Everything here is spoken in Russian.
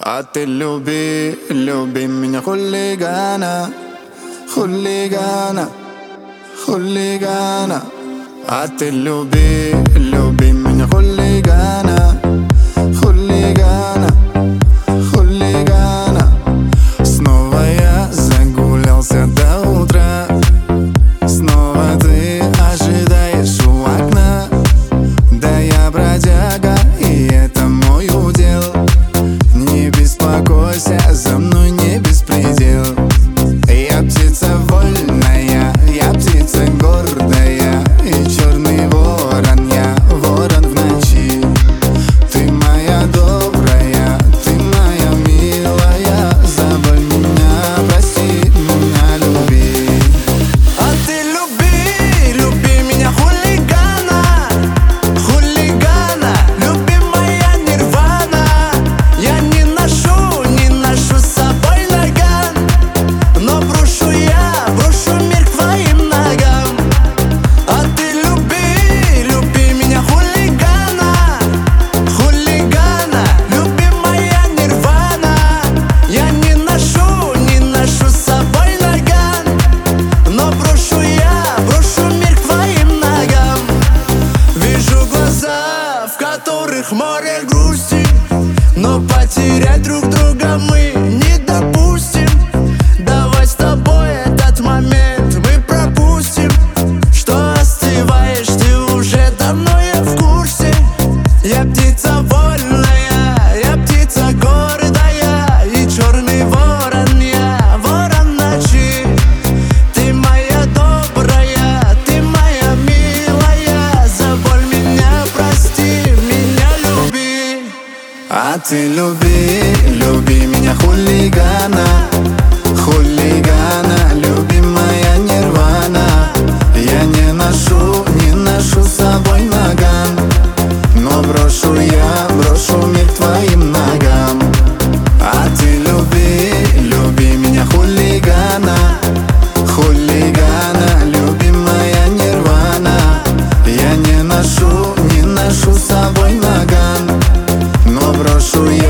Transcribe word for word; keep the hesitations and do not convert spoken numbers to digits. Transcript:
А ты люби, люби меня, хулигана, хулигана, хулигана. А ты люби, люби меня, хулигана, хулигана, хулигана. Снова я загулялся до утра, снова ты ожидаешь у окна. Да я бродяга, и это мой удел. Не беспокойся, за мной не беспредел. Я птица вольная, я птица гордая, и черный ворон, я ворон в ночи. Ты моя добрая, ты моя милая, забудь меня, прости меня, люби. А ты люби, люби меня, хулигана, хулигана, люби моя нирвана. Я не ношу, не ношу с собой наган, но брошу я, брошу мир к твоим ногам. А ты люби, люби меня, хулигана, хулигана, люби моя нирвана. Я не ношу, не ношу с собой наган, но брошу я, брошу мир к твоим ногам. Вижу глаза, в которых море грусти, но потерять друг друга мы не допустим. Давай с тобой этот момент мы пропустим. Что остываешь, ты уже давно, я в курсе. Я птица вольная, я птица гордая, и черный ворон, я ворон ночи. Ты моя добрая, ты моя милая, заболь меня, прости меня, люби. А ты люби, люби меня, хулигана, хулигана, люби моя нирвана. Я не ношу, не ношу с собой наган, но брошу я, брошу мир к твоим ногам. А ты люби, люби меня, хулигана, хулигана, люби моя нирвана. Я не ношу, не ношу с собой наган, но брошу я.